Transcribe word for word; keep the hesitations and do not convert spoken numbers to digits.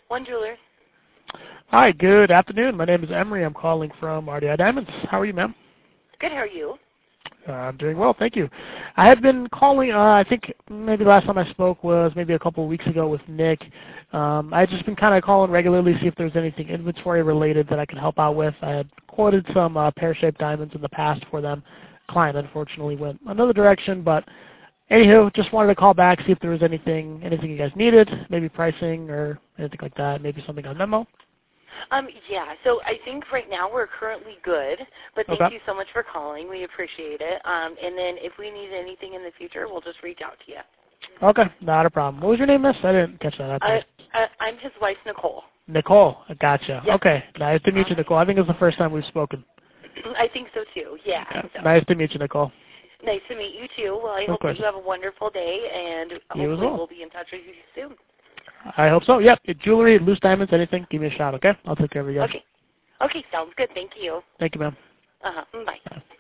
One Jeweler. Hi, good afternoon. My name is Emery. I'm calling from R D I Diamonds. How are you, ma'am? Good, how are you? Uh, I'm doing well, thank you. I had been calling, uh, I think maybe the last time I spoke was maybe a couple of weeks ago with Nick. Um, I had just been kind of calling regularly to see if there was anything inventory related that I could help out with. I had quoted some uh, pear-shaped diamonds in the past for them. Client unfortunately went another direction, but anywho, just wanted to call back, see if there was anything anything you guys needed, maybe pricing or anything like that, maybe something on memo. Um, yeah, so I think right now we're currently good, but thank Okay. you so much for calling. We appreciate it. Um, and then if we need anything in the future, we'll just reach out to you. Okay, not a problem. What was your name, miss? I didn't catch that. Uh, uh, I'm his wife, Nicole. Nicole, I gotcha. Yep. Okay, nice to meet you, Right. Nicole. I think it's the first time we've spoken. I think so too, yeah. Yeah. So. Nice to meet you, Nicole. Nice to meet you too. Well, I Of hope that course. you have a wonderful day, and You as hopefully well. we'll be in touch with you soon. I hope so. Yep. Jewelry, loose diamonds, anything, give me a shout, okay? I'll take care of you guys. Okay. Okay, sounds good. Thank you. Thank you, ma'am. Uh-huh. Bye. Bye.